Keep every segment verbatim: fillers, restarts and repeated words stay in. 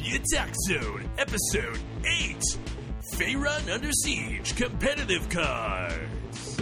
The Attack Zone, Episode eight, Faerun Under Siege Competitive Cards.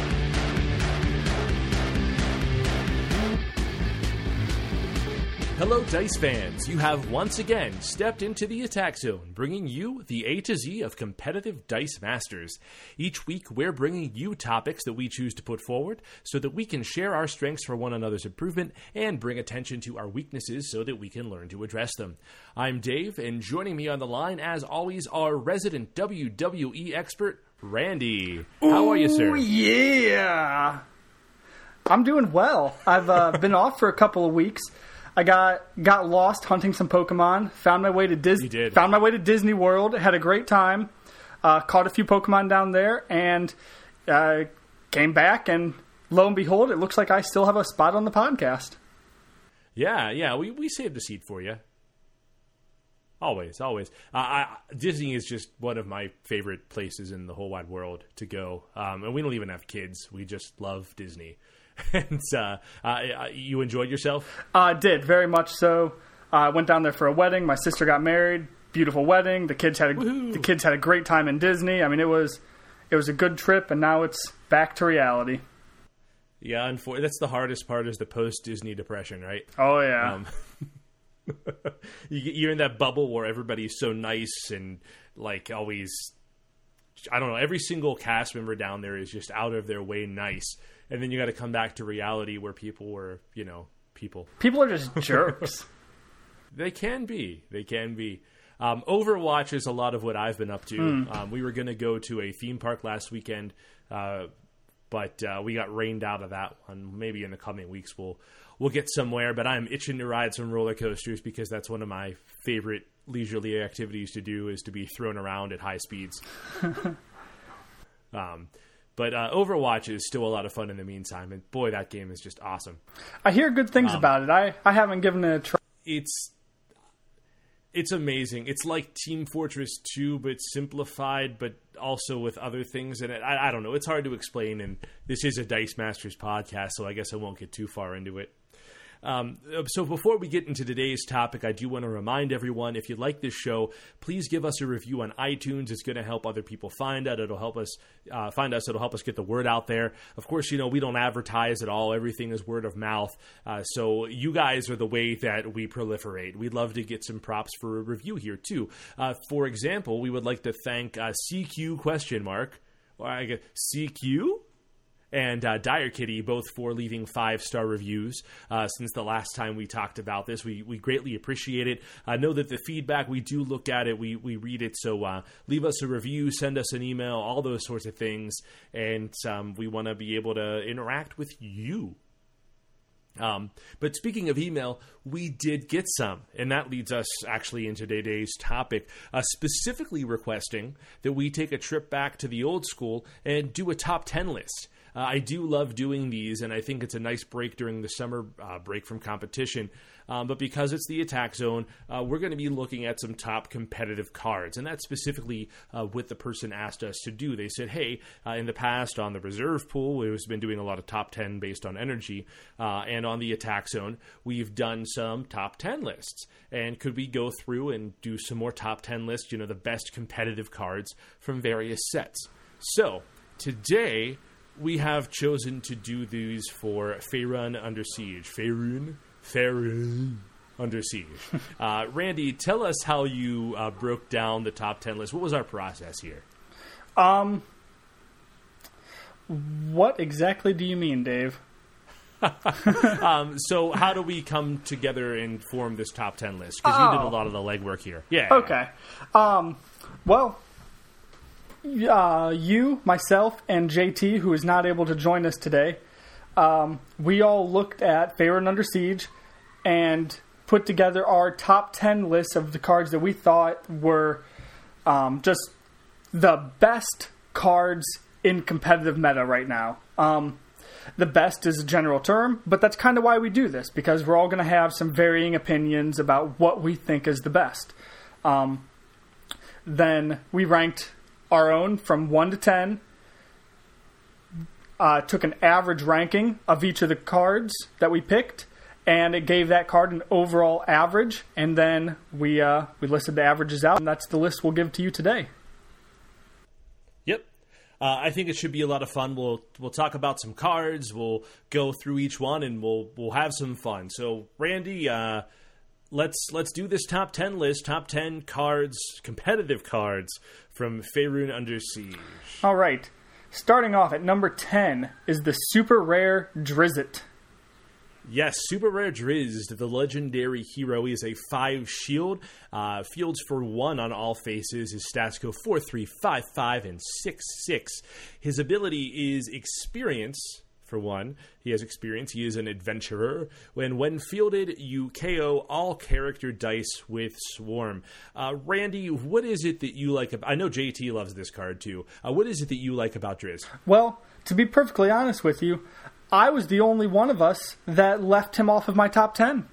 Hello, Dice fans. You have once again stepped into the Attack Zone, bringing you the A to Z of competitive Dice Masters. Each week, we're bringing you topics that we choose to put forward so that we can share our strengths for one another's improvement and bring attention to our weaknesses so that we can learn to address them. I'm Dave, and joining me on the line, as always, our resident W W E expert, Randy. How are you, sir? Oh, yeah. I'm doing well. I've uh, been off for a couple of weeks. I got got lost hunting some Pokemon. Found my way to Disney. You did. Found my way to Disney World. Had a great time. Uh, caught a few Pokemon down there, and uh, came back. And lo and behold, it looks like I still have a spot on the podcast. Yeah, yeah, we we saved a seat for you. Always, always. Uh, I, Disney is just one of my favorite places in the whole wide world to go. Um, and we don't even have kids. We just love Disney. And uh, uh, you enjoyed yourself? I uh, did, very much so. I uh, went down there for a wedding. My sister got married. Beautiful wedding. The kids had a, the kids had a great time in Disney. I mean, it was it was a good trip, and now it's back to reality. Yeah, unfor- that's the hardest part, is the post-Disney depression, right? Oh, yeah. Um, you're in that bubble where everybody's so nice and, like, always, I don't know, every single cast member down there is just out of their way nice. And then you got to come back to reality where people were, you know, people. People are just jerks. They can be. They can be. Um, Overwatch is a lot of what I've been up to. Mm. Um, we were going to go to a theme park last weekend, uh, but uh, we got rained out of that one. Maybe in the coming weeks we'll we'll get somewhere. But I'm itching to ride some roller coasters because that's one of my favorite leisurely activities to do, is to be thrown around at high speeds. um. But uh, Overwatch is still a lot of fun in the meantime, and boy, that game is just awesome. I hear good things um, about it. I, I haven't given it a try. It's it's amazing. It's like Team Fortress two, but simplified, but also with other things in it. I, I don't know. It's hard to explain, and this is a Dice Masters podcast, so I guess I won't get too far into it. Um, so before we get into today's topic, I do want to remind everyone, if you like this show, please give us a review on iTunes. It's going to help other people find it. It'll help us uh, find us. It'll help us get the word out there. Of course, you know, we don't advertise at all. Everything is word of mouth. Uh, so you guys are the way that we proliferate. We'd love to get some props for a review here too. Uh, for example, we would like to thank uh, C Q question mark, or I guess C Q? And uh, Dire Kitty, both for leaving five-star reviews uh, since the last time we talked about this. We we greatly appreciate it. I know that the feedback, we do look at it, we, we read it, so uh, leave us a review, send us an email, all those sorts of things, and um, we want to be able to interact with you. Um, but speaking of email, we did get some, and that leads us actually into today's topic, uh, specifically requesting that we take a trip back to the old school and do a top ten list. Uh, I do love doing these, and I think it's a nice break during the summer uh, break from competition. Um, but because it's the Attack Zone, uh, we're going to be looking at some top competitive cards. And that's specifically uh, what the person asked us to do. They said, hey, uh, in the past on the reserve pool, we've been doing a lot of top ten based on energy. Uh, and on the Attack Zone, we've done some top ten lists. And could we go through and do some more top ten lists, you know, the best competitive cards from various sets? So today we have chosen to do these for Faerun Under Siege. Faerun? Faerun Under Siege. Uh, Randy, tell us how you uh, broke down the top ten list. What was our process here? Um, what exactly do you mean, Dave? um, so how do we come together and form this top ten list? Because oh. you did a lot of the legwork here. Yeah. Okay. Um, well... Uh, you, myself, and J T, who is not able to join us today, um, we all looked at Faerun Under Siege and put together our top ten lists of the cards that we thought were um, just the best cards in competitive meta right now. Um, the best is a general term, but that's kind of why we do this, because we're all going to have some varying opinions about what we think is the best. Um, then we ranked our own from one to ten, uh, took an average ranking of each of the cards that we picked, and it gave that card an overall average, and then we uh, we listed the averages out, and that's the list we'll give to you today. Yep. Uh, I think it should be a lot of fun. We'll we'll talk about some cards. We'll go through each one, and we'll we'll have some fun. So, Randy, uh, let's let's do this top ten list. Top ten cards, competitive cards from Faerun Under Siege. All right. Starting off at number ten is the super rare Drizzt. Yes, super rare Drizzt, the legendary hero. He is a five shield, uh, fields for one on all faces. His stats go four, three, five, five, and six, six. His ability is experience. For one, he has experience. He is an adventurer. When when fielded, you K O all character dice with Swarm. Uh, Randy, what is it that you like? About, I know J T loves this card too. Uh, what is it that you like about Drizzt? Well, to be perfectly honest with you, I was the only one of us that left him off of my top ten.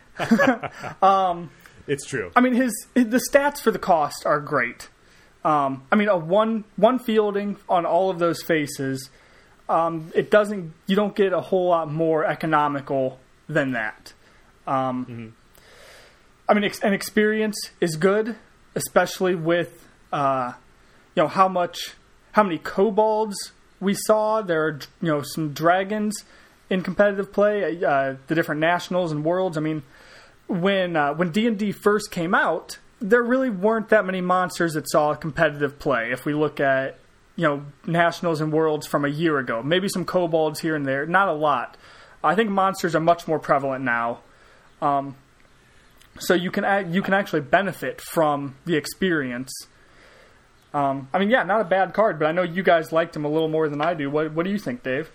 um, it's true. I mean, his the stats for the cost are great. Um, I mean, a one one fielding on all of those faces. Um, it doesn't. You don't get a whole lot more economical than that. Um, mm-hmm. I mean, ex- an experience is good, especially with uh, you know how much, how many kobolds we saw. There are you know some dragons in competitive play. Uh, the different nationals and worlds. I mean, when uh, when D and D first came out, there really weren't that many monsters that saw competitive play. If we look at you know, nationals and worlds from a year ago. Maybe some kobolds here and there. Not a lot. I think monsters are much more prevalent now. Um, so you can you can actually benefit from the experience. Um, I mean, yeah, not a bad card, but I know you guys liked him a little more than I do. What, what do you think, Dave?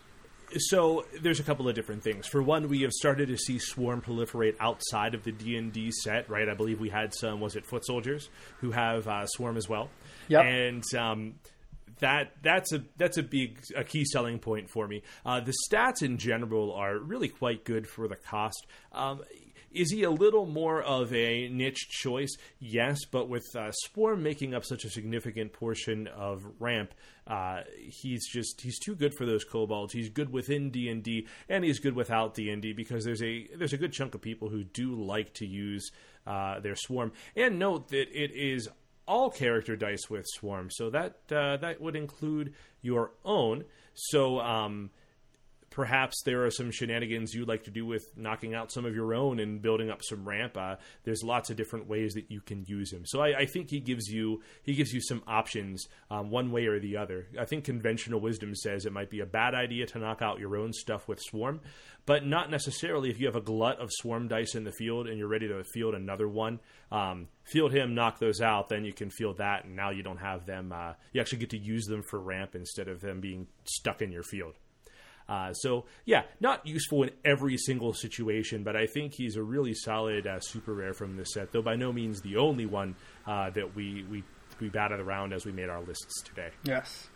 So there's a couple of different things. For one, we have started to see Swarm proliferate outside of the D and D set, right? I believe we had some, was it Foot Soldiers, who have uh, Swarm as well. Yep. And um That that's a that's a big a key selling point for me. Uh, the stats in general are really quite good for the cost. Um, is he a little more of a niche choice? Yes, but with uh, Swarm making up such a significant portion of ramp, uh, he's just he's too good for those kobolds. He's good within D and D, and he's good without D and D because there's a there's a good chunk of people who do like to use uh, their Swarm. And note that it is all character dice with Swarm, so that uh, that would include your own. So um, perhaps there are some shenanigans you'd like to do with knocking out some of your own and building up some ramp. Uh, there's lots of different ways that you can use him. So I, I think he gives you he gives you some options um, one way or the other. I think conventional wisdom says it might be a bad idea to knock out your own stuff with Swarm, but not necessarily if you have a glut of Swarm dice in the field and you're ready to field another one. Um, field him, knock those out, then you can field that, and now you don't have them. Uh, you actually get to use them for ramp instead of them being stuck in your field. Uh, so, yeah, not useful in every single situation, but I think he's a really solid uh, super rare from this set, though by no means the only one uh, that we, we, we batted around as we made our lists today. Yes.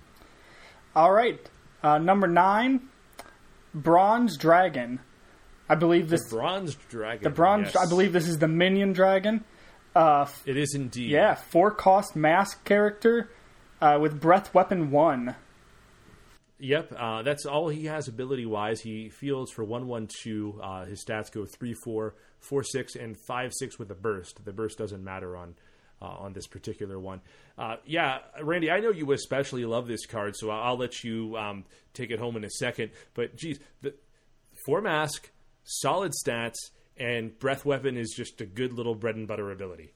All right. Uh, number nine, Bronze Dragon. I believe this... The Bronze Dragon. The Bronze... Yes. I believe this is the Minion Dragon. Uh, it is indeed. Yeah, four-cost mask character uh, with Breath Weapon one. Yep, uh, that's all he has ability-wise. He fields for one one two. Uh, his stats go three four, four six, and five six with a burst. The burst doesn't matter on uh, on this particular one. Uh, yeah, Randy, I know you especially love this card, so I'll, I'll let you um, take it home in a second. But, geez, the four mask, solid stats, and Breath Weapon is just a good little bread-and-butter ability.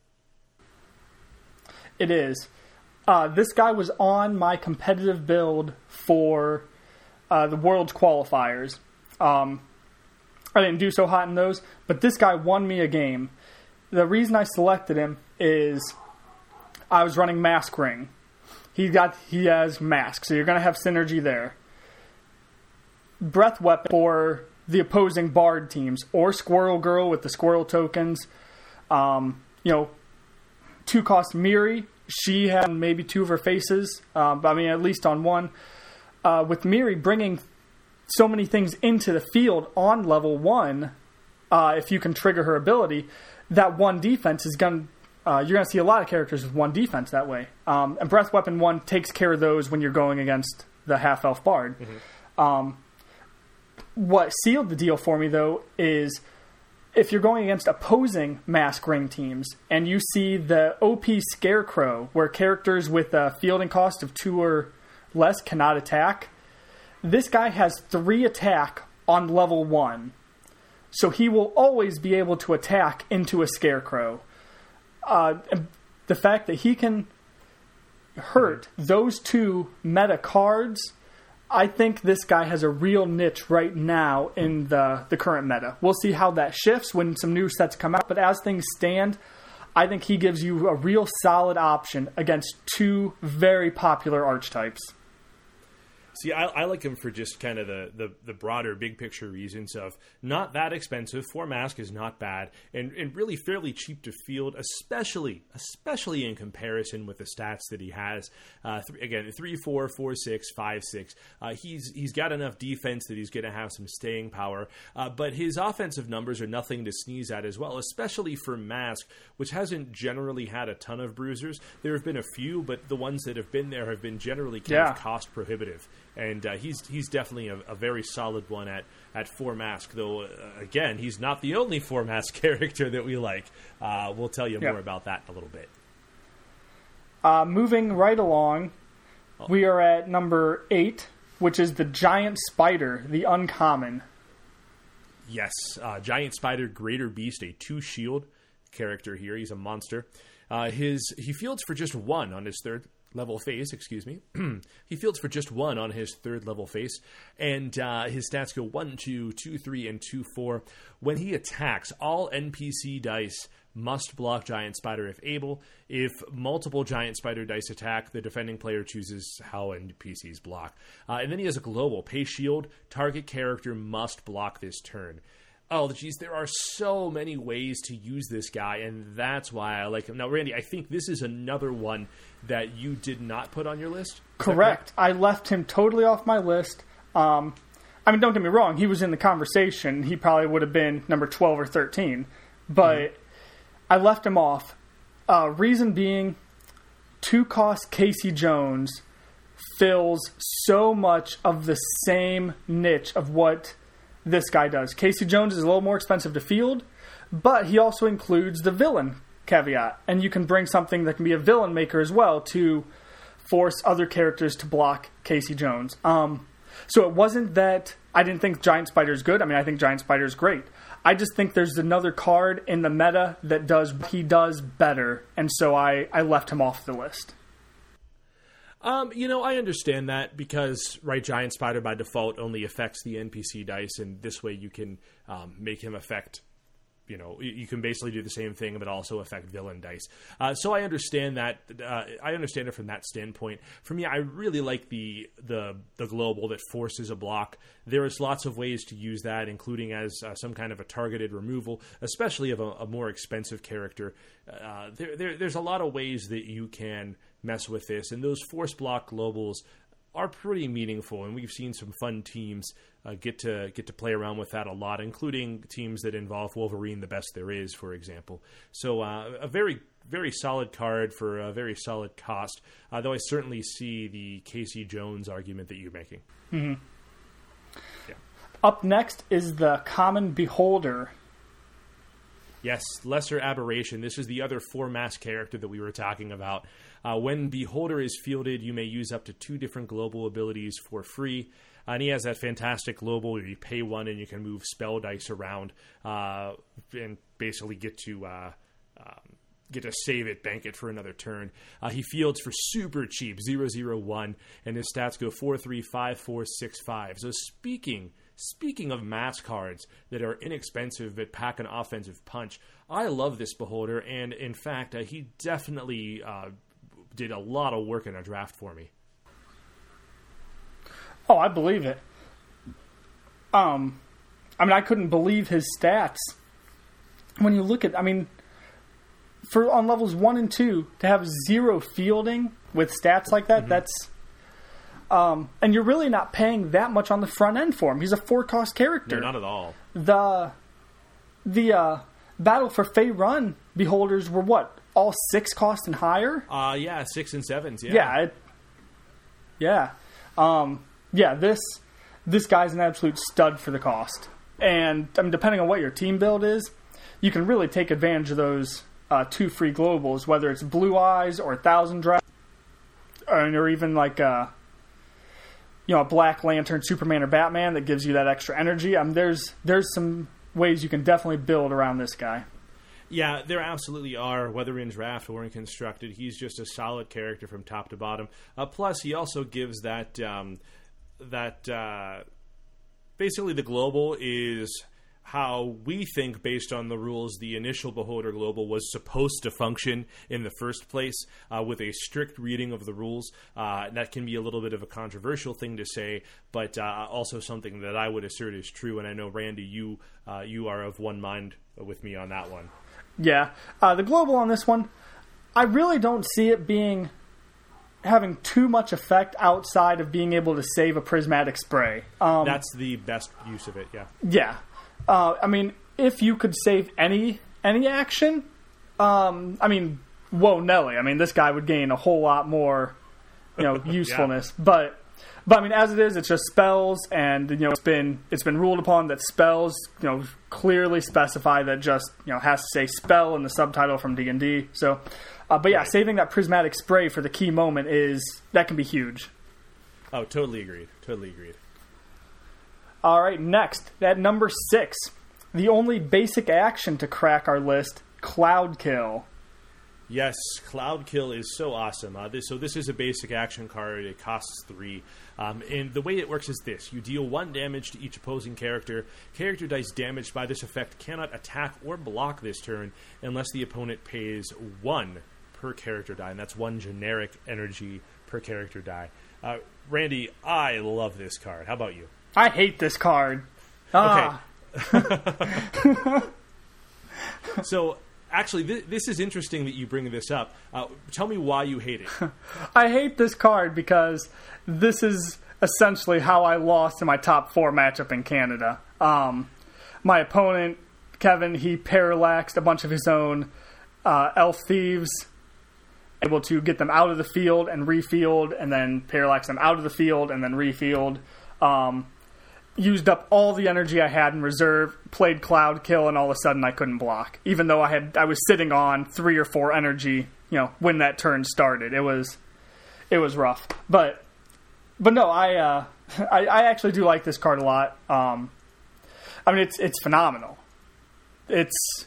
It is. Uh, this guy was on my competitive build for uh, the World's qualifiers. Um, I didn't do so hot in those, but this guy won me a game. The reason I selected him is I was running Mask Ring. He got he has Mask, so you're going to have synergy there. Breath Weapon for the opposing Bard teams, or Squirrel Girl with the Squirrel tokens. Um, you know, two cost Miri. She had maybe two of her faces, uh, but I mean, at least on one. Uh, with Miri bringing so many things into the field on level one, uh, if you can trigger her ability, that one defense is going uh, you're going to see a lot of characters with one defense that way. Um, and Breath Weapon one takes care of those when you're going against the half-elf bard. Mm-hmm. Um, what sealed the deal for me, though, is if you're going against opposing Mask Ring teams and you see the O P Scarecrow, where characters with a fielding cost of two or less cannot attack, this guy has three attack on level one. So he will always be able to attack into a Scarecrow. Uh, the fact that he can hurt those two meta cards, I think this guy has a real niche right now in the, the current meta. We'll see how that shifts when some new sets come out, but as things stand, I think he gives you a real solid option against two very popular archetypes. See, I, I like him for just kind of the, the, the broader, big picture reasons of not that expensive. Four Mask is not bad, and, and really fairly cheap to field, especially especially in comparison with the stats that he has. Uh, th- again, three, four, four, six, five, six. Uh, he's he's got enough defense that he's going to have some staying power, uh, but his offensive numbers are nothing to sneeze at as well, especially for Mask, which hasn't generally had a ton of bruisers. There have been a few, but the ones that have been there have been generally kind yeah. of cost prohibitive. And uh, he's he's definitely a, a very solid one at, at four Mask, though, uh, again, he's not the only four Mask character that we like. Uh, we'll tell you yeah. more about that in a little bit. Uh, moving right along, oh. we are at number eight, which is the Giant Spider, the uncommon. Yes, uh, Giant Spider, Greater Beast, a two-shield character here. He's a monster. Uh, his He fields for just one on his third level face, excuse me. He fields for just one on his third level face, and uh, his stats go one, two, two, three, and two, four. When he attacks, all N P C dice must block Giant Spider if able. If multiple Giant Spider dice attack, the defending player chooses how N P Cs block. Uh, and then he has a global. Pay shield, target character must block this turn. Oh, geez, there are so many ways to use this guy, and that's why I like him. Now, Randy, I think this is another one that you did not put on your list. Is correct. I left him totally off my list. Um, I mean, don't get me wrong. He was in the conversation. He probably would have been number twelve or thirteen. But mm-hmm. I left him off. Uh, reason being, two-cost Casey Jones fills so much of the same niche of what this guy does. Casey Jones is a little more expensive to field, but he also includes the villain caveat, and you can bring something that can be a villain maker as well to force other characters to block Casey Jones. Um, so it wasn't that I didn't think Giant Spider is good. I mean, I think Giant Spider is great. I just think there's another card in the meta that does what he does better, and so I, I left him off the list. Um, you know, I understand that because, right, Giant Spider by default only affects the N P C dice, and this way you can um, make him affect, you know, you can basically do the same thing but also affect villain dice. Uh, so I understand that. Uh, I understand it from that standpoint. For me, I really like the the the global that forces a block. There is lots of ways to use that, including as uh, some kind of a targeted removal, especially of a, a more expensive character. Uh, there, there, there's a lot of ways that you can mess with this, and those force block globals are pretty meaningful, and we've seen some fun teams uh, get to get to play around with that a lot, including teams that involve Wolverine, the best there is, for example. So uh, a very, very solid card for a very solid cost, uh, though I certainly see the Casey Jones argument that you're making. Mm-hmm. Yeah. Up next is the Common Beholder. Yes, Lesser Aberration. This is the other four-mask character that we were talking about. Uh, when Beholder is fielded, you may use up to two different global abilities for free. Uh, and he has that fantastic global where you pay one and you can move spell dice around uh, and basically get to uh, um, get to save it, bank it for another turn. Uh, he fields for super cheap, zero zero one, and his stats go four three, five four, six five. So speaking... Speaking of mask cards that are inexpensive but pack an offensive punch, I love this Beholder, and in fact, uh, he definitely uh, did a lot of work in a draft for me. Oh, I believe it. Um, I mean, I couldn't believe his stats. When you look at, I mean, for on levels one and two, to have zero fielding with stats like that, mm-hmm. that's... Um, and you're really not paying that much on the front end for him. He's a four-cost character. No, not at all. The the uh, Battle for Fey Run Beholders were what? All six cost and higher? Uh, yeah, six and sevens, yeah. Yeah. It, yeah. Um, yeah, this this guy's an absolute stud for the cost. And I mean, depending on what your team build is, you can really take advantage of those uh, two free globals, whether it's Blue Eyes or Thousand Draft, or, or even like a, you know, a Black Lantern, Superman, or Batman that gives you that extra energy. I mean, there's there's some ways you can definitely build around this guy. Yeah, there absolutely are, whether in draft or in constructed. He's just a solid character from top to bottom. Uh, plus, he also gives that um, that uh, basically the global is how we think, based on the rules, the initial Beholder Global was supposed to function in the first place, uh, with a strict reading of the rules. Uh, that can be a little bit of a controversial thing to say, but uh, also something that I would assert is true. And I know, Randy, you uh, you are of one mind with me on that one. Yeah. Uh, the global on this one, I really don't see it being having too much effect outside of being able to save a prismatic spray. Um, That's the best use of it, yeah. Yeah. Uh, I mean, if you could save any any action, um, I mean, whoa, Nelly. I mean, this guy would gain a whole lot more, you know, usefulness. yeah. But, but I mean, as it is, it's just spells, and you know, it's been it's been ruled upon that spells, you know, clearly specify that just you know has to say spell in the subtitle from D and D. So, uh, but yeah, right. saving that prismatic spray for the key moment is that can be huge. Oh, totally agreed. Totally agreed. All right, next, at number six, the only basic action to crack our list, Cloud Kill. Yes, Cloud Kill is so awesome. Uh, this, so this is a basic action card. It costs three. Um, and the way it works is this. You deal one damage to each opposing character. Character dice damaged by this effect cannot attack or block this turn unless the opponent pays one per character die. And that's one generic energy per character die. Uh, Randy, I love this card. How about you? I hate this card. Ah. Okay. So, actually, th- this is interesting that you bring this up. Uh, tell me why you hate it. I hate this card because this is essentially how I lost in my top four matchup in Canada. Um, my opponent, Kevin, he parallaxed a bunch of his own uh, Elf Thieves, able to get them out of the field and refield, and then parallax them out of the field and then refield. Um, used up all the energy I had in reserve, played Cloud Kill, and all of a sudden I couldn't block. Even though I had I was sitting on three or four energy, you know, when that turn started. It was it was rough. But but no, I uh, I, I actually do like this card a lot. Um, I mean, it's it's phenomenal. It's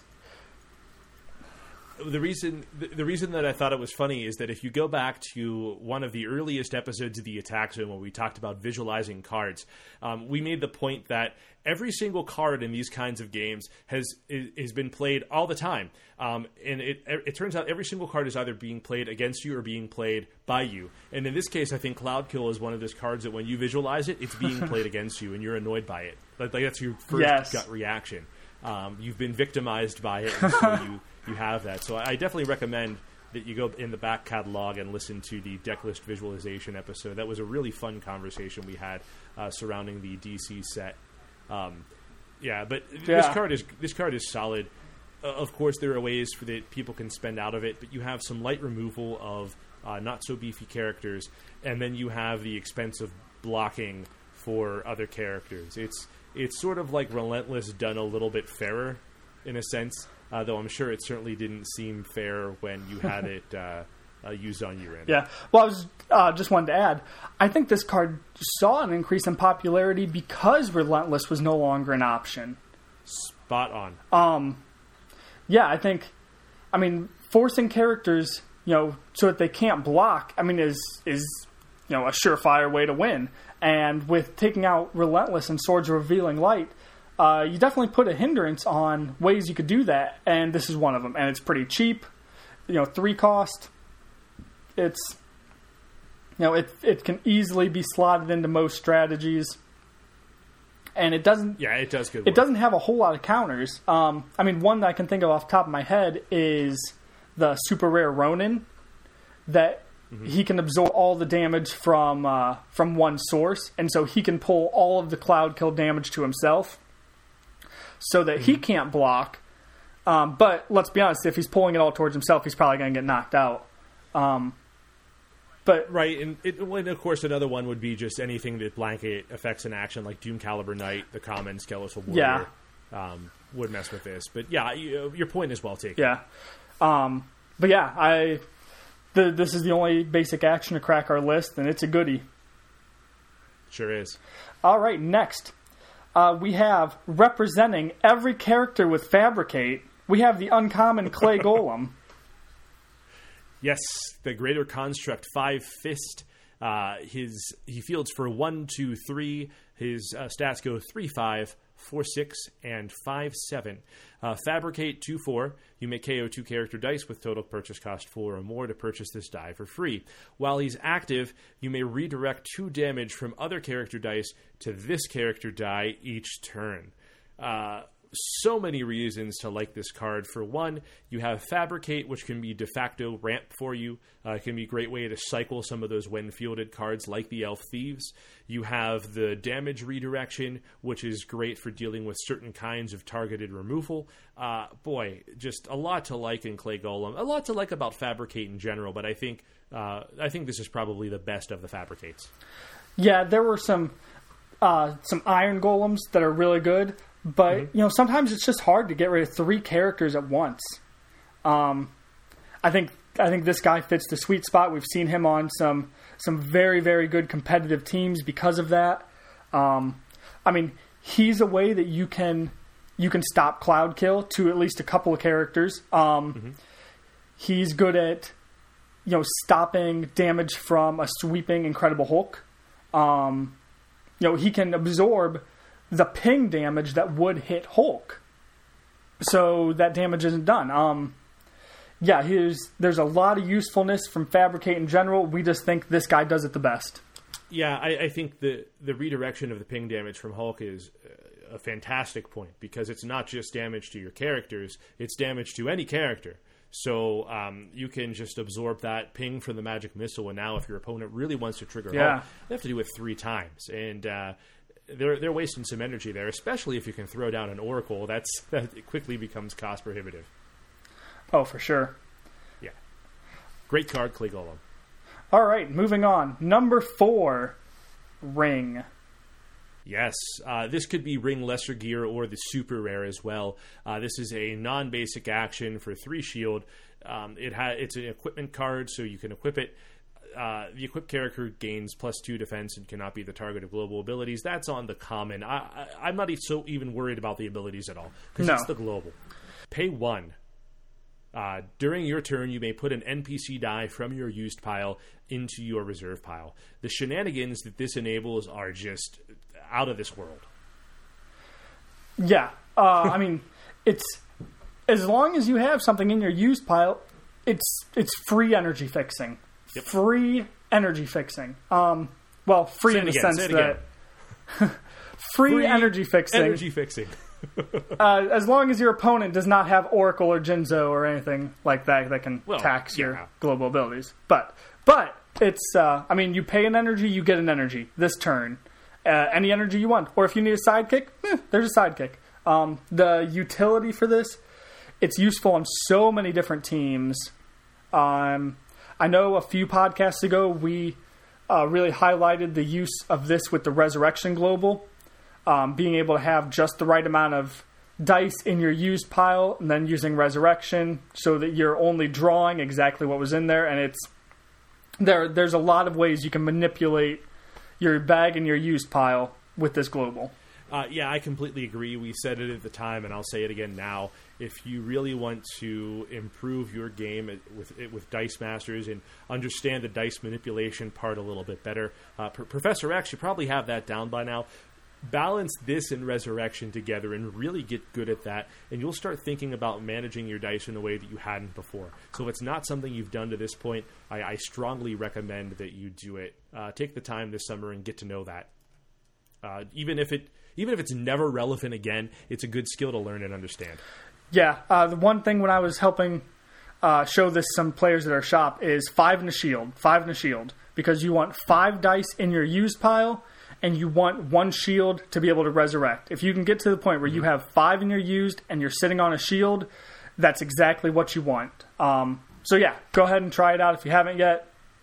The reason the reason that I thought it was funny is that if you go back to one of the earliest episodes of the Attack Zone where we talked about visualizing cards, um, we made the point that every single card in these kinds of games has has been played all the time, um, and it it turns out every single card is either being played against you or being played by you. And in this case, I think Cloud Kill is one of those cards that when you visualize it, it's being played against you, and you're annoyed by it. Like, like that's your first yes. gut reaction. Um, you've been victimized by it, and so you. You have that. So I definitely recommend that you go in the back catalog and listen to the deck list visualization episode. That was a really fun conversation we had uh, surrounding the D C set. Um, yeah, but yeah. this card is this card is solid. Uh, of course, there are ways for that people can spend out of it, but you have some light removal of uh, not so beefy characters, and then you have the expense of blocking for other characters. It's it's sort of like Relentless done a little bit fairer, in a sense. Uh, though I'm sure it certainly didn't seem fair when you had it uh, uh, used on you, Randy. Yeah. Well, I was uh, just wanted to add, I think this card saw an increase in popularity because Relentless was no longer an option. Spot on. Um, yeah, I think, I mean, forcing characters, you know, so that they can't block, I mean, is, is you know, a surefire way to win. And with taking out Relentless and Swords of Revealing Light, Uh, you definitely put a hindrance on ways you could do that, and this is one of them. And it's pretty cheap, you know, three cost. It's, you know, it it can easily be slotted into most strategies, and it doesn't. Yeah, it does good work. It doesn't have a whole lot of counters. Um, I mean, one that I can think of off the top of my head is the super rare Ronin, that mm-hmm. he can absorb all the damage from uh, from one source, and so he can pull all of the Cloud Kill damage to himself, so that mm-hmm. he can't block. Um, but let's be honest, if he's pulling it all towards himself, he's probably going to get knocked out. Um, But right, and, it, and of course another one would be just anything that blanket affects an action, like Doom Caliber Knight, the common Skeletal Warrior, yeah. um, would mess with this. But yeah, you, your point is well taken. Yeah, um, but yeah, I the, this is the only basic action to crack our list, and it's a goodie. Sure is. All right, next uh, we have representing every character with Fabricate. We have the uncommon Clay Golem. Yes, the Greater Construct five Fist. Uh, his he fields for one, two, three. His uh, stats go three, five, four, six, and five, seven. Uh, Fabricate two, four. You may K O two character dice with total purchase cost four or more to purchase this die for free. While he's active, you may redirect two damage from other character dice to this character die each turn. Uh, So many reasons to like this card. For one, you have Fabricate, which can be de facto ramp for you. Uh, it can be a great way to cycle some of those when-fielded cards like the Elf Thieves. You have the damage redirection, which is great for dealing with certain kinds of targeted removal. Uh, boy, just a lot to like in Clay Golem. A lot to like about Fabricate in general, but I think uh, I think this is probably the best of the Fabricates. Yeah, there were some uh, some Iron Golems that are really good. But, mm-hmm. you know, sometimes it's just hard to get rid of three characters at once. Um, I think I think this guy fits the sweet spot. We've seen him on some some very, very good competitive teams because of that. Um, I mean, he's a way that you can you can stop Cloud Kill to at least a couple of characters. Um, mm-hmm. He's good at, you know, stopping damage from a sweeping Incredible Hulk. Um, you know, he can absorb the ping damage that would hit Hulk. So that damage isn't done. Um, yeah, here's, there's a lot of usefulness from Fabricate in general. We just think this guy does it the best. Yeah, I, I think the, the redirection of the ping damage from Hulk is a fantastic point, because it's not just damage to your characters, it's damage to any character. So um, you can just absorb that ping from the magic missile, and now if your opponent really wants to trigger yeah. Hulk, they have to do it three times. And uh, they're they're wasting some energy there, especially if you can throw down an Oracle. That's that quickly becomes cost prohibitive. Oh, for sure. Yeah. Great card, Clay Golem. All right, moving on. Number four, Ring. Yes, uh, this could be Ring Lesser Gear or the Super Rare as well. Uh, this is a non-basic action for three shield. Um, it ha- It's an equipment card, so you can equip it. Uh, the equipped character gains plus two defense and cannot be the target of global abilities. That's on the common. I, I, I'm not so even worried about the abilities at all, because no. it's the global. Pay one. Uh, during your turn, you may put an N P C die from your used pile into your reserve pile. The shenanigans that this enables are just out of this world. Yeah. Uh, I mean, it's as long as you have something in your used pile, it's it's free energy fixing. Yep. Free energy fixing. Um, well, free say in the again, sense that free, free energy fixing. Energy fixing. uh, as long as your opponent does not have Oracle or Jinzo or anything like that that can well, tax yeah. your global abilities. But but it's uh, I mean, you pay an energy, you get an energy this turn. Uh, any energy you want. Or if you need a sidekick, eh, there's a sidekick. Um, the utility for this, it's useful on so many different teams. Um, I know a few podcasts ago we uh, really highlighted the use of this with the Resurrection Global. Um, being able to have just the right amount of dice in your used pile and then using Resurrection so that you're only drawing exactly what was in there. And it's there. There's a lot of ways you can manipulate your bag and your used pile with this global. Uh, yeah, I completely agree. We said it at the time, and I'll say it again now. If you really want to improve your game with with Dice Masters and understand the dice manipulation part a little bit better, uh, P- Professor X, you probably have that down by now. Balance this and Resurrection together and really get good at that, and you'll start thinking about managing your dice in a way that you hadn't before. So if it's not something you've done to this point, I, I strongly recommend that you do it. Uh, take the time this summer and get to know that. Uh, even if it, even if it's never relevant again, it's a good skill to learn and understand. Yeah, uh, the one thing when I was helping uh, show this some players at our shop is five in a shield, five in a shield, because you want five dice in your used pile, and you want one shield to be able to resurrect. If you can get to the point where you have five in your used and you're sitting on a shield, that's exactly what you want. Um, so yeah, go ahead and try it out if you haven't yet.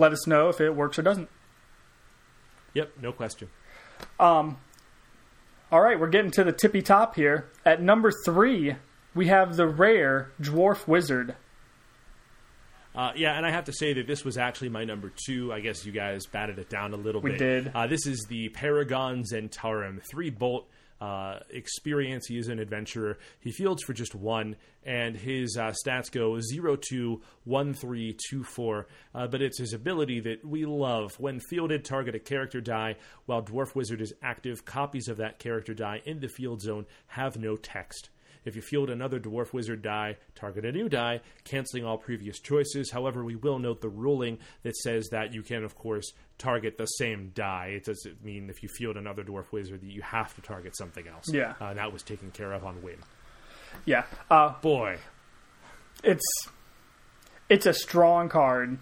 let us know if it works or doesn't. Yep, no question. Um, all right, we're getting to the tippy top here. At number three, we have the rare Dwarf Wizard. Uh, yeah, and I have to say that this was actually my number two. I guess you guys batted it down a little We bit. We did. Uh, this is the Paragon Zentarum. Three-bolt uh, experience. He is an adventurer. He fields for just one, and his uh, stats go zero two, one three, two four. Uh, but it's his ability that we love. When fielded, target a character die. While Dwarf Wizard is active, copies of that character die in the field zone have no text. If you field another Dwarf Wizard die, target a new die, canceling all previous choices. However, we will note the ruling that says that you can, of course, target the same die. It doesn't mean if you field another Dwarf Wizard that you have to target something else. Yeah. Uh, and that was taken care of on win. Yeah. Uh, Boy. It's it's a strong card.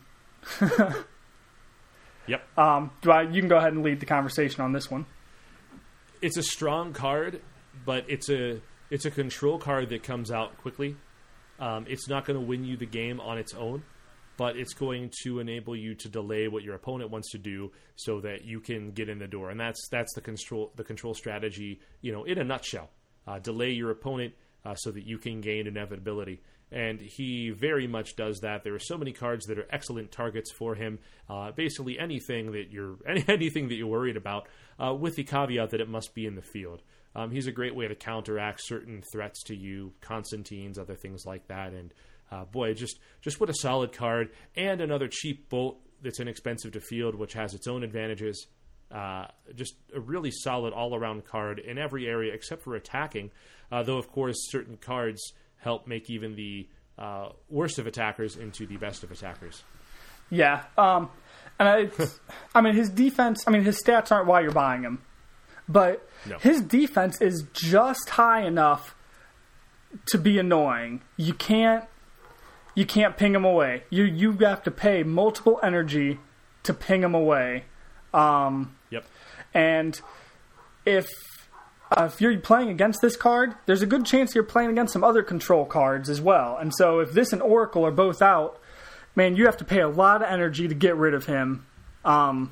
Yep. Um, do I, you can go ahead and lead the conversation on this one. It's a strong card, but it's a... It's a control card that comes out quickly. Um, it's not going to win you the game on its own, but it's going to enable you to delay what your opponent wants to do so that you can get in the door. And that's that's the control the control strategy, you know, in a nutshell. Uh, delay your opponent uh, so that you can gain inevitability. And he very much does that. There are so many cards that are excellent targets for him. Uh, basically anything that you're any, anything that you're worried about, uh, with the caveat that it must be in the field. Um, he's a great way to counteract certain threats to you, Constantines, other things like that. And uh, boy, just just what a solid card. And another cheap bolt that's inexpensive to field, which has its own advantages. Uh, just a really solid all-around card in every area except for attacking. Uh, though, of course, certain cards help make even the uh, worst of attackers into the best of attackers. Yeah. Um, and I, I mean, his defense, I mean, his stats aren't why you're buying him. But no. His defense is just high enough to be annoying. You can't you can't ping him away. You you have to pay multiple energy to ping him away. Um, yep. And if uh, if you're playing against this card, there's a good chance you're playing against some other control cards as well. And so if this and Oracle are both out, man, you have to pay a lot of energy to get rid of him. Um,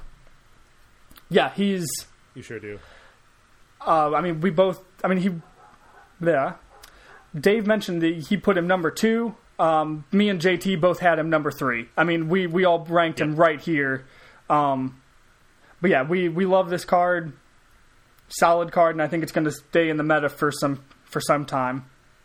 yeah, he's... You sure do. Uh, I mean, we both... I mean, he... Yeah. Dave mentioned that he put him number two. Um, me and J T both had him number three. I mean, we, we all ranked yep. him right here. Um, but yeah, we, we love this card. Solid card, and I think it's going to stay in the meta for some for some time.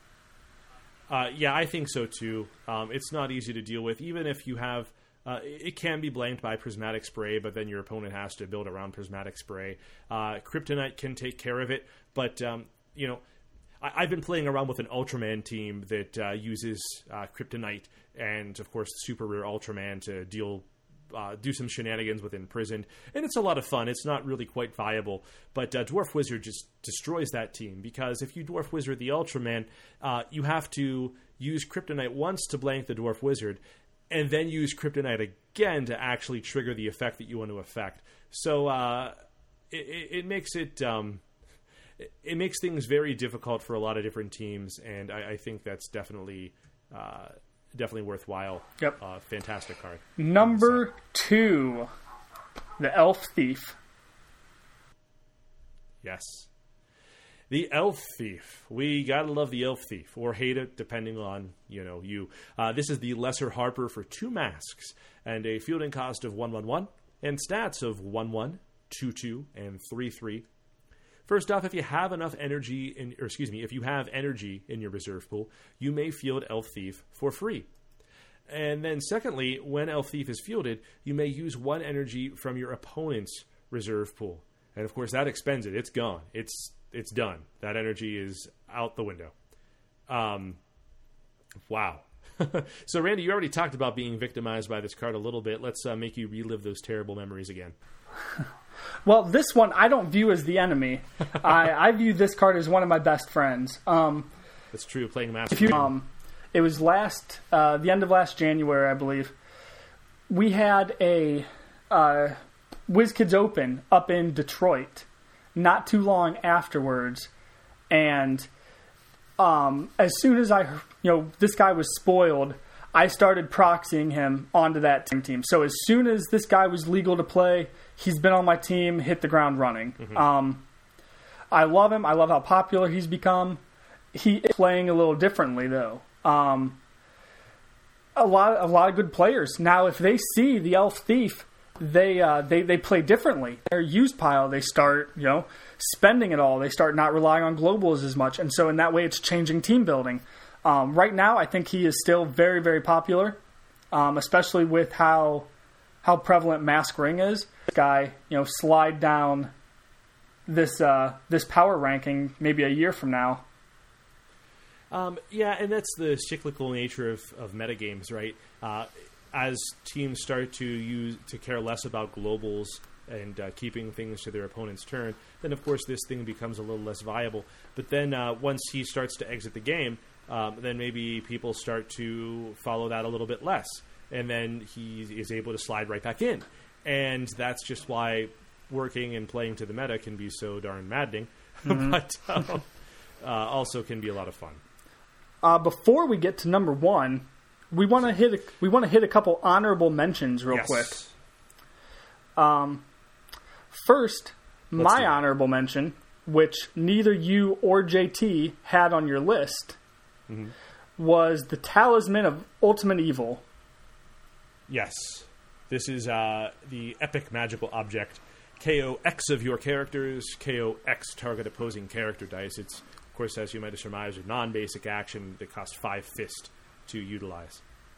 Uh, yeah, I think so too. Um, it's not easy to deal with, even if you have... Uh, it can be blanked by Prismatic Spray, but then your opponent has to build around Prismatic Spray. Uh, Kryptonite can take care of it, but, um, you know, I- I've been playing around with an Ultraman team that uh, uses uh, Kryptonite and, of course, Super Rare Ultraman to deal... Uh, do some shenanigans within prison, and it's a lot of fun. It's not really quite viable, but uh, Dwarf Wizard just destroys that team, because if you Dwarf Wizard the Ultraman, uh, you have to use Kryptonite once to blank the Dwarf Wizard, and then use Kryptonite again to actually trigger the effect that you want to affect. So uh, it, it makes it um, it makes things very difficult for a lot of different teams, and I, I think that's definitely uh, definitely worthwhile. Yep, uh, fantastic card. Number two, the Elf Thief. Yes. The Elf Thief. We gotta love the Elf Thief, or hate it, depending on, you know, you. Uh, this is the Lesser Harper for two masks, and a fielding cost of one one one, and stats of one one, two two, and three three. First off, if you have enough energy, in, or excuse me, if you have energy in your reserve pool, you may field Elf Thief for free. And then secondly, when Elf Thief is fielded, you may use one energy from your opponent's reserve pool. And of course, that expends it. It's gone. It's it's done. That energy is out the window. Um, wow. So, Randy, you already talked about being victimized by this card a little bit. Let's uh, make you relive those terrible memories again. Well, this one I don't view as the enemy. I, I view this card as one of my best friends. Um, That's true. Playing Master. If you, um, it was last, uh, the end of last January, I believe. We had a uh, WizKids Open up in Detroit not too long afterwards, and um, as soon as I, you know, this guy was spoiled, I started proxying him onto that team. So as soon as this guy was legal to play, he's been on my team, hit the ground running. Mm-hmm. Um, I love him. I love how popular he's become. He is playing a little differently, though. Um, a lot, a lot of good players. Now, if they see the Elf Thief, they uh, they they play differently. Their use pile, they start you know spending it all. They start not relying on globals as much, and so in that way, it's changing team building. Um, right now, I think he is still very, very popular, um, especially with how how prevalent Mask Ring is. This guy, you know, slide down this uh, this power ranking maybe a year from now. Um, yeah, and that's the cyclical nature of, of metagames, right? Uh, as teams start to use to care less about globals and uh, keeping things to their opponent's turn, then of course this thing becomes a little less viable. But then uh, once he starts to exit the game, um, then maybe people start to follow that a little bit less, and then he is able to slide right back in. And that's just why working and playing to the meta can be so darn maddening, mm-hmm. but uh, uh, also can be a lot of fun. Uh, before we get to number one, we want to hit a, we want to hit a couple honorable mentions real yes. quick. Um, first, Let's my honorable mention, which neither you or J T had on your list, mm-hmm. was the Talisman of Ultimate Evil. Yes. This is uh, the epic magical object. K O X of your characters, K O X target opposing character dice. It's, of course, as you might have surmised, a non-basic action that costs five fist to utilize.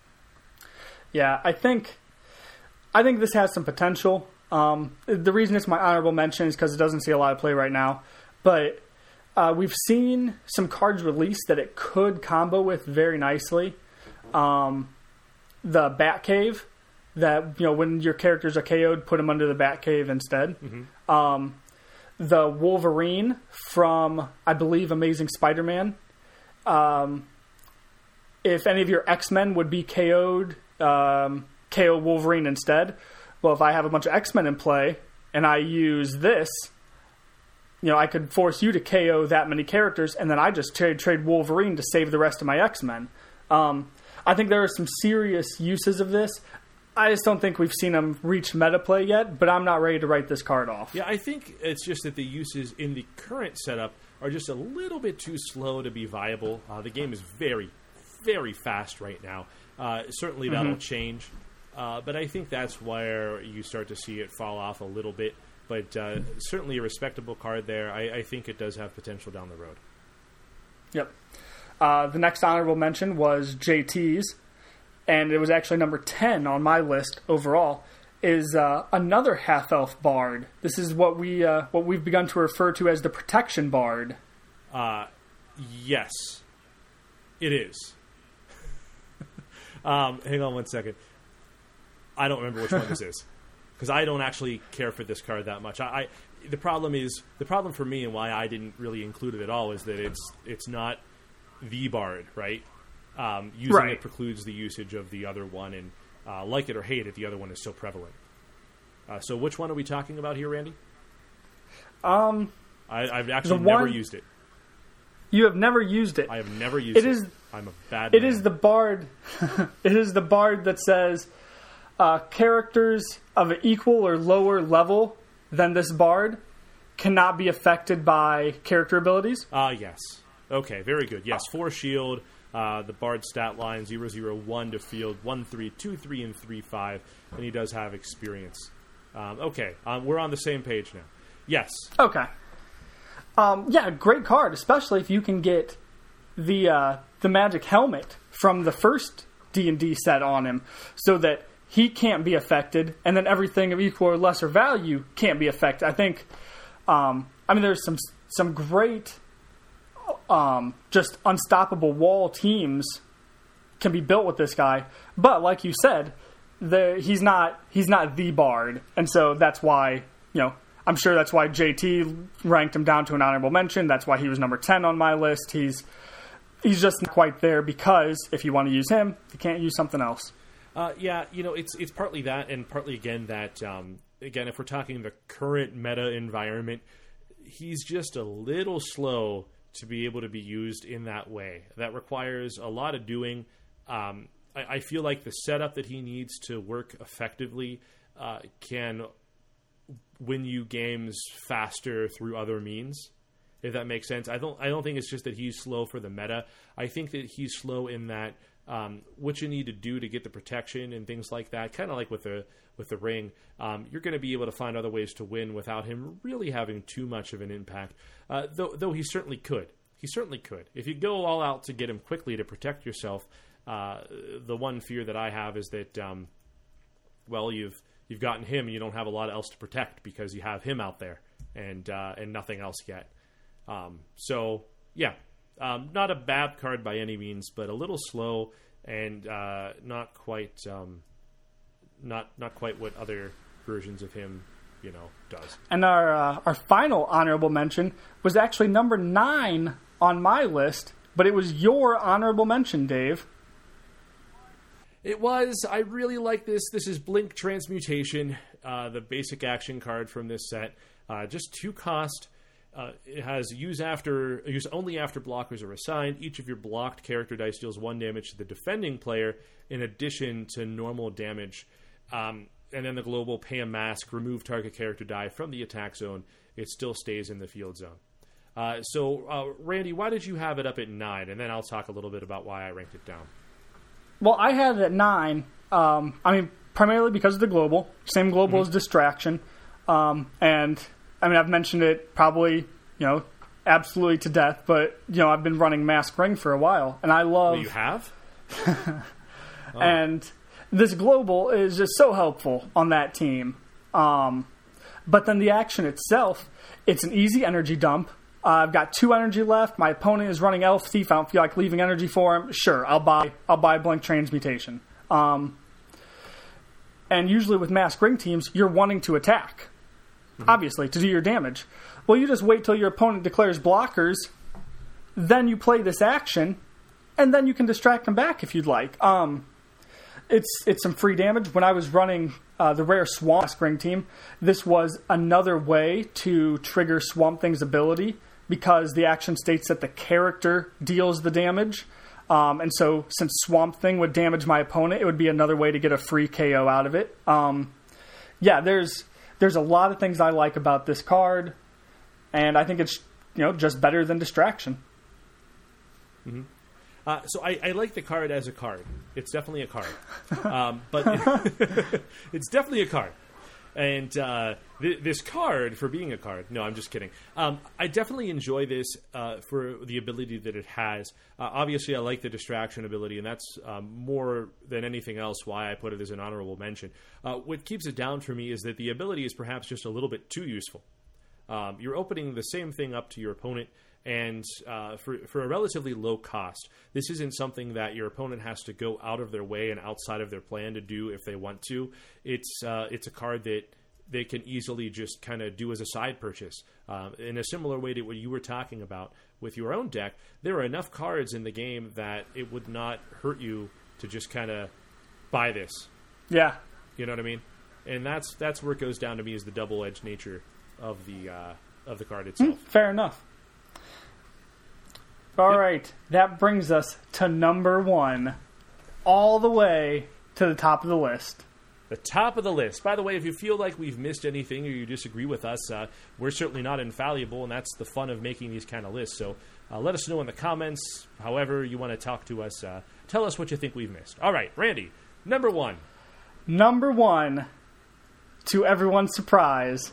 Yeah, I think I think this has some potential. Um, the reason it's my honorable mention is because it doesn't see a lot of play right now. But uh, we've seen some cards released that it could combo with very nicely. Um, the Batcave, that you know when your characters are K O'd, put them under the Batcave instead. Mm-hmm. Um, the Wolverine from, I believe, Amazing Spider-Man. Um, if any of your X-Men would be K O'd, um, K O Wolverine instead. Well, if I have a bunch of X-Men in play and I use this, you know, I could force you to K O that many characters, and then I just trade trade Wolverine to save the rest of my X-Men. Um, I think there are some serious uses of this. I just don't think we've seen them reach meta play yet, but I'm not ready to write this card off. Yeah, I think it's just that the uses in the current setup are just a little bit too slow to be viable. Uh, the game is very, very fast right now. Uh, certainly that'll mm-hmm. change, uh, but I think that's where you start to see it fall off a little bit. But uh, certainly a respectable card there. I, I think it does have potential down the road. Yep. Uh, the next honorable mention was J T's, and it was actually number ten on my list overall, is uh, another half-elf bard. This is what, we, uh, what we've begun to refer to as the Protection Bard. Uh, yes, it is. um, hang on one second. I don't remember which one this is, because I don't actually care for this card that much. I, I the problem is the problem for me, and why I didn't really include it at all, is that it's it's not the bard, right? Um, using right. it precludes the usage of the other one, and uh, like it or hate it, the other one is so prevalent. Uh, so which one are we talking about here, Randy? Um, I, I've actually never one, used it. You have never used it. I have never used it. It Is, I'm a bad It man. is the bard. It is the bard that says uh, characters of an equal or lower level than this bard cannot be affected by character abilities. Ah, uh, yes. Okay, very good. Yes, four shield. Uh, the bard stat line zero zero one to field one three two three and three five, and he does have experience. Um, okay, um, we're on the same page now. Yes. Okay. Um, yeah, great card, especially if you can get the uh, the magic helmet from the first D and D set on him, so that he can't be affected, and then everything of equal or lesser value can't be affected. I think. Um, I mean, there's some some great. Um, just unstoppable wall teams can be built with this guy, but like you said, the, he's not he's not the bard, and so that's why you know I'm sure that's why J T ranked him down to an honorable mention. That's why he was number ten on my list. He's he's just not quite there, because if you want to use him, you can't use something else. Uh, yeah, you know, it's it's partly that, and partly again that um, again if we're talking the current meta environment, he's just a little slow to be able to be used in that way. That requires a lot of doing. Um, I, I feel like the setup that he needs to work effectively uh, can win you games faster through other means, if that makes sense. I don't I don't think it's just that he's slow for the meta. I think that he's slow in that um, what you need to do to get the protection and things like that, kind of like with the with the ring, um, you're going to be able to find other ways to win without him really having too much of an impact, uh, though, though he certainly could. He certainly could. If you go all out to get him quickly to protect yourself, uh, the one fear that I have is that, um, well, you've you've gotten him and you don't have a lot else to protect because you have him out there and uh, and nothing else yet. Um, so, yeah, um, not a bad card by any means, but a little slow and uh, not quite... Um, Not not quite what other versions of him, you know, does. And our uh, our final honorable mention was actually number nine on my list, but it was your honorable mention, Dave. It was. I really like this. This is Blink Transmutation, uh, the basic action card from this set. Uh, just two cost. Uh, it has use after use only after blockers are assigned. Each of your blocked character dice deals one damage to the defending player in addition to normal damage. Um, and then the global pay a mask, remove target character die from the attack zone. It still stays in the field zone. Uh, so, uh, Randy, why did you have it up at nine? And then I'll talk a little bit about why I ranked it down. Well, I had it at nine. Um, I mean, primarily because of the global. Same global Mm-hmm. as Distraction. Um, and, I mean, I've mentioned it probably, you know, absolutely to death. But, you know, I've been running Mask Ring for a while. And I love... Well, you have? oh. And... this global is just so helpful on that team. Um, but then the action itself, it's an easy energy dump. Uh, I've got two energy left. My opponent is running Elf Thief. I don't feel like leaving energy for him. Sure, I'll buy I'll buy Blink Transmutation. Um, and usually with Mask Ring teams, you're wanting to attack, mm-hmm. obviously, to do your damage. Well, you just wait till your opponent declares blockers, then you play this action, and then you can distract them back if you'd like. Um... It's it's some free damage. When I was running uh, the rare Swamp Ring team, this was another way to trigger Swamp Thing's ability because the action states that the character deals the damage. Um, and so since Swamp Thing would damage my opponent, it would be another way to get a free K O out of it. Um, yeah, there's there's a lot of things I like about this card, and I think it's you know just better than Distraction. Mm-hmm. Uh, so I, I like the card as a card. It's definitely a card, um, but it, it's definitely a card. And uh, th- this card, for being a card, no, I'm just kidding. Um, I definitely enjoy this uh, for the ability that it has. Uh, obviously, I like the distraction ability, and that's um, more than anything else why I put it as an honorable mention. Uh, what keeps it down for me is that the ability is perhaps just a little bit too useful. Um, you're opening the same thing up to your opponent. And uh, for for a relatively low cost, this isn't something that your opponent has to go out of their way and outside of their plan to do if they want to. It's uh, it's a card that they can easily just kind of do as a side purchase. Uh, in a similar way to what you were talking about with your own deck, there are enough cards in the game that it would not hurt you to just kind of buy this. Yeah. You know what I mean? And that's that's where it goes down to me, is the double-edged nature of the uh, of the card itself. Mm, fair enough. All yep. right, that brings us to number one, all the way to the top of the list. The top of the list. By the way, if you feel like we've missed anything or you disagree with us, uh, we're certainly not infallible, and that's the fun of making these kind of lists. So uh, let us know in the comments, however you want to talk to us. Uh, tell us what you think we've missed. All right, Randy, number one. Number one, to everyone's surprise,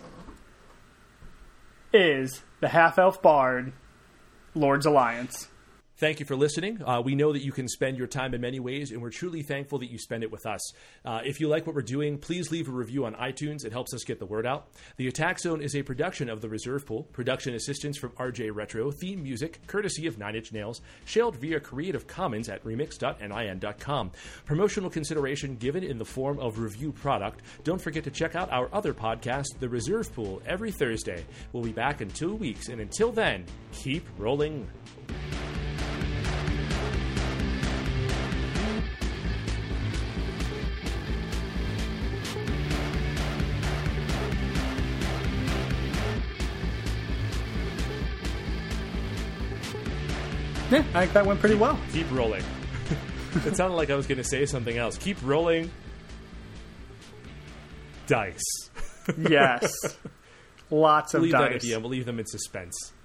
is the Half-Elf Bard, Lord's Alliance. Thank you for listening. Uh, we know that you can spend your time in many ways, and we're truly thankful that you spend it with us. Uh, if you like what we're doing, please leave a review on iTunes. It helps us get the word out. The Attack Zone is a production of the Reserve Pool. Production assistance from R J Retro. Theme music, courtesy of Nine Inch Nails. Shared via Creative Commons at remix dot nin dot com. Promotional consideration given in the form of review product. Don't forget to check out our other podcast, The Reserve Pool, every Thursday. We'll be back in two weeks, and until then, keep rolling. Yeah, I think that went pretty well. Keep rolling. It sounded like I was going to say something else. Keep rolling dice. Yes. Lots of we'll leave dice. that at the end. We'll leave them in suspense.